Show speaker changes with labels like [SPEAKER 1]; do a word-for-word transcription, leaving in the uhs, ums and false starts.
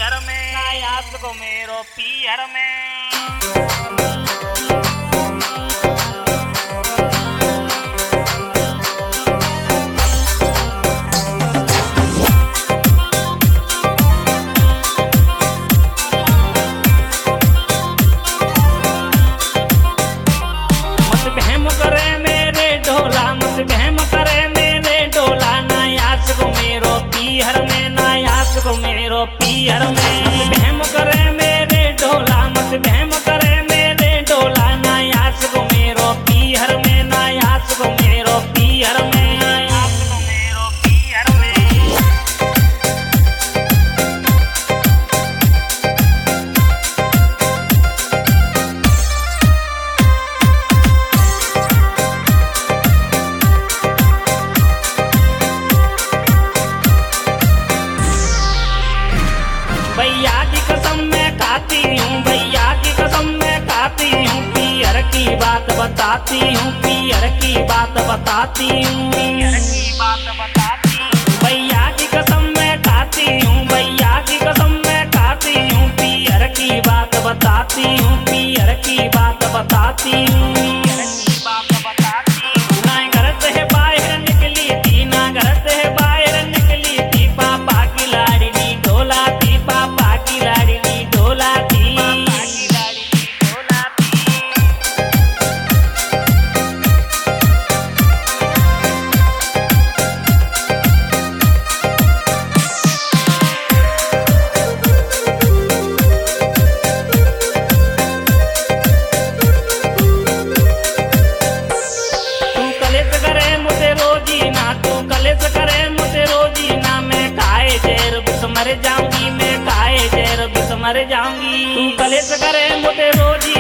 [SPEAKER 1] पीहर में आयास को मेरो पीहर में। पीहर में बहम करे मेरे डोला मत बहम करे मेरे डोला नायास को मेरो पीहर में नायास को मेरो पीहर में नायास को मेरो पीहर में। भैया की कसम मैं खाती हूँ भैया की कसम मैं खाती हूँ पीहर की बात बताती हूँ पीहर की बात बताती हूँ पीहर की बात बताती हूँ। भैया की कसम मैं खाती हूँ भैया की कसम मैं खाती हूँ पीहर की बात बताती हूँ पीहर की बात बताती हूँ पीहर की बात बताती हूँ। ना घर से बाहर निकली थी ना घर से बाहर निकली थी पापा की लाडली डोला थी पापा की लाडली डोला थी पापा की लाडली डोला थी। तू कलेस करे मुझे रोजी ना तू कलेस करे मुझे रोजी ना मैं खाए जहर बिस मर जाऊंगी मैं खाए जहर बिस मर जाऊंगी। तू कलेस करे मुझे रोजी